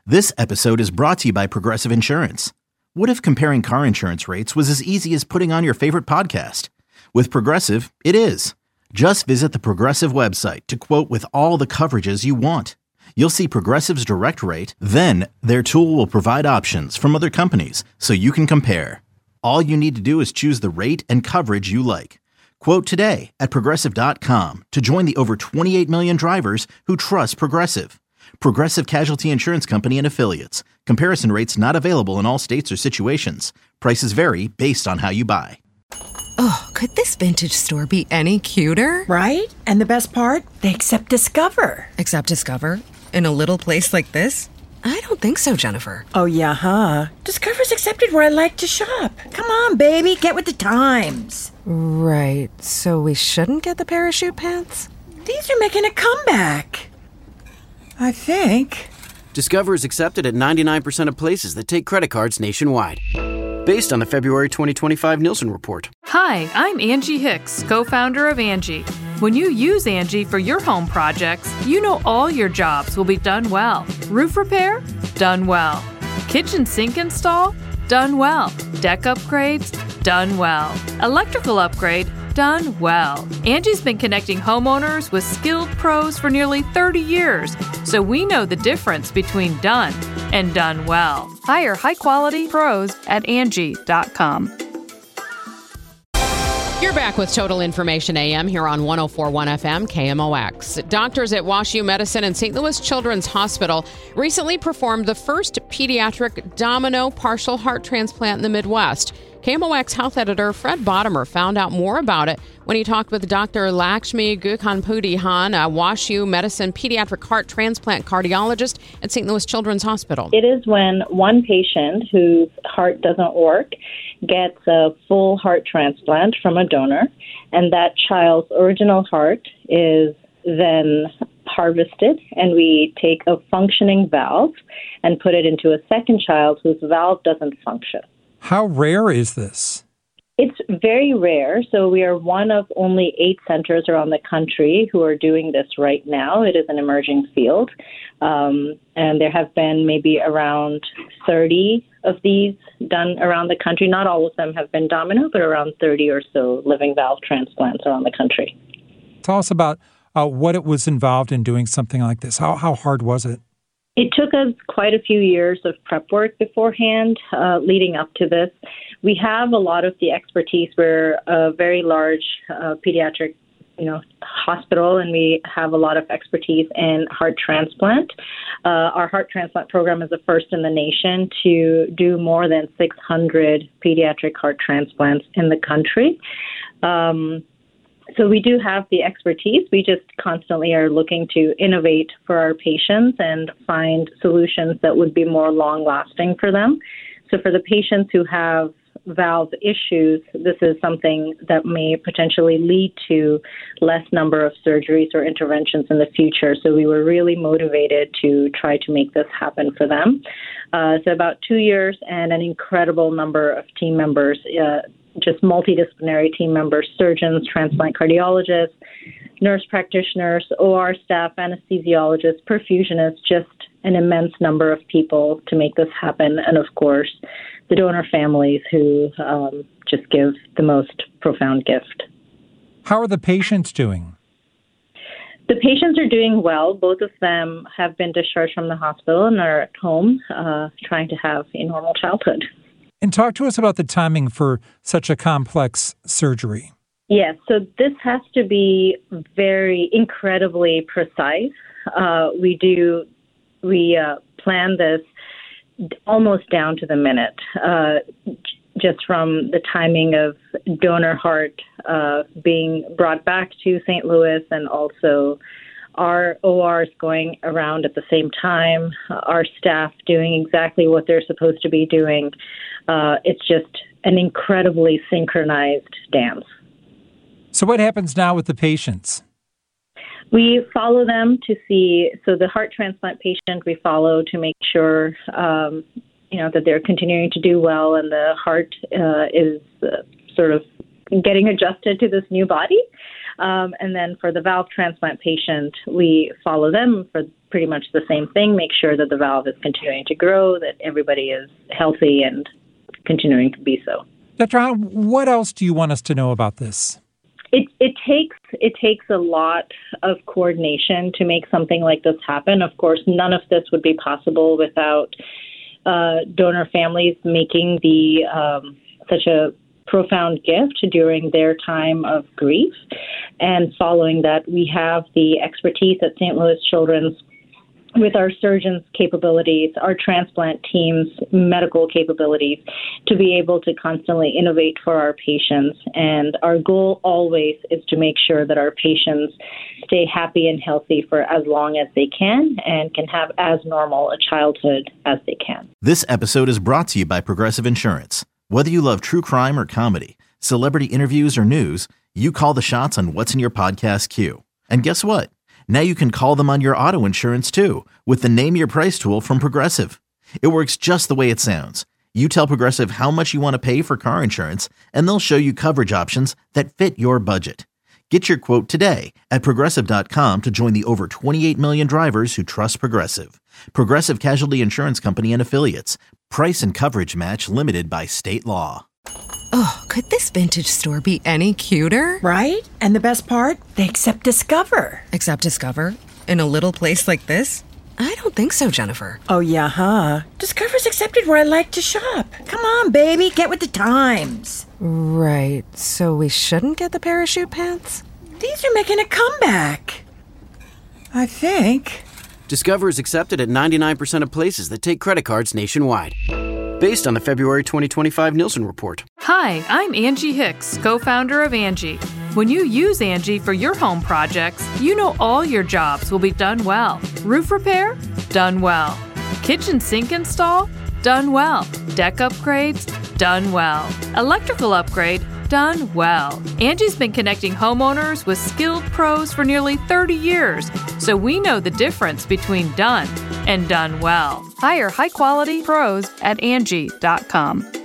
This episode is brought to you by Progressive Insurance. What if comparing car insurance rates was as easy as putting on your favorite podcast? With Progressive, it is. Just visit the Progressive website to quote with all the coverages you want. You'll see Progressive's direct rate, then their tool will provide options from other companies so you can compare. All you need to do is choose the rate and coverage you like. Quote today at Progressive.com to join the over 28 million drivers who trust Progressive. Progressive Casualty Insurance Company and Affiliates. Comparison rates not available in all states or situations. Prices vary based on how you buy. Oh, could this vintage store be any cuter? Right? And the best part? They accept Discover. Accept Discover? In a little place like this? I don't think so, Jennifer. Oh, yeah, huh? Discover's accepted where I like to shop. Come on, baby, get with the times. Right, so we shouldn't get the parachute pants? These are making a comeback. I think. Discover is accepted at 99% of places that take credit cards nationwide. Based on the February 2025 Nielsen report. Hi, I'm Angie Hicks, co-founder of Angie. When you use Angie for your home projects, you know all your jobs will be done well. Roof repair? Done well. Kitchen sink install? Done well. Deck upgrades? Done well. Electrical upgrade? Done well. Angie's been connecting homeowners with skilled pros for nearly 30 years, so we know the difference between done and done well. Hire high-quality pros at Angie.com. You're back with Total Information AM here on 104.1 FM KMOX. Doctors at WashU Medicine and St. Louis Children's Hospital recently performed the first pediatric domino partial heart transplant in the Midwest. KMOX health editor Fred Bottomer found out more about it when he talked with Dr. Lakshmi Gukanpudi-Han, a WashU Medicine pediatric heart transplant cardiologist at St. Louis Children's Hospital. It is when one patient whose heart doesn't work gets a full heart transplant from a donor, and that child's original heart is then harvested, and we take a functioning valve and put it into a second child whose valve doesn't function. How rare is this? It's very rare. So we are one of only 8 centers around the country who are doing this right now. It is an emerging field. And there have been maybe around 30 of these done around the country. Not all of them have been domino, but around 30 or so living valve transplants around the country. Tell us about what it was involved in doing something like this. How hard was it? It took us quite a few years of prep work beforehand leading up to this. We have a lot of the expertise. We're a very large pediatric hospital, and we have a lot of expertise in heart transplant. Our heart transplant program is the first in the nation to do more than 600 pediatric heart transplants in the country. So we do have the expertise. We just constantly are looking to innovate for our patients and find solutions that would be more long-lasting for them. So for the patients who have valve issues, this is something that may potentially lead to less number of surgeries or interventions in the future. So we were really motivated to try to make this happen for them. So about 2 years and an incredible number of team members, just multidisciplinary team members, surgeons, transplant cardiologists, nurse practitioners, OR staff, anesthesiologists, perfusionists, just an immense number of people to make this happen. And of course, the donor families who just give the most profound gift. How are the patients doing? The patients are doing well. Both of them have been discharged from the hospital and are at home trying to have a normal childhood. And talk to us about the timing for such a complex surgery. Yes, so this has to be very incredibly precise. We plan this almost down to the minute, just from the timing of donor heart being brought back to St. Louis, and also our ORs going around at the same time, our staff doing exactly what they're supposed to be doing. It's just an incredibly synchronized dance. So what happens now with the patients? We follow them to see, so the heart transplant patient we follow to make sure, that they're continuing to do well and the heart is sort of getting adjusted to this new body. And then for the valve transplant patient, we follow them for pretty much the same thing. Make sure that the valve is continuing to grow, that everybody is healthy and continuing to be so. Dr. Hahn, what else do you want us to know about this? It takes a lot of coordination to make something like this happen. Of course, none of this would be possible without donor families making such a profound gift during their time of grief. And following that, we have the expertise at St. Louis Children's with our surgeons' capabilities, our transplant team's medical capabilities, to be able to constantly innovate for our patients. And our goal always is to make sure that our patients stay happy and healthy for as long as they can and can have as normal a childhood as they can. This episode is brought to you by Progressive Insurance. Whether you love true crime or comedy, celebrity interviews or news, you call the shots on what's in your podcast queue. And guess what? Now you can call them on your auto insurance too with the Name Your Price tool from Progressive. It works just the way it sounds. You tell Progressive how much you want to pay for car insurance, and they'll show you coverage options that fit your budget. Get your quote today at Progressive.com to join the over 28 million drivers who trust Progressive. Progressive Casualty Insurance Company and Affiliates. Price and coverage match limited by state law. Oh, could this vintage store be any cuter? Right? And the best part? They accept Discover. Accept Discover? In a little place like this? I don't think so, Jennifer. Oh, yeah, huh? Discover's accepted where I like to shop. Come on, baby, get with the times. Right, so we shouldn't get the parachute pants? These are making a comeback. I think. Discover is accepted at 99% of places that take credit cards nationwide. Based on the February 2025 Nielsen report. Hi, I'm Angie Hicks, co-founder of Angie. When you use Angie for your home projects, you know all your jobs will be done well. Roof repair? Done well. Kitchen sink install? Done well. Deck upgrades? Done well. Electrical upgrade? Done well. Angie's been connecting homeowners with skilled pros for nearly 30 years, so we know the difference between done and done well. Hire high-quality pros at Angie.com.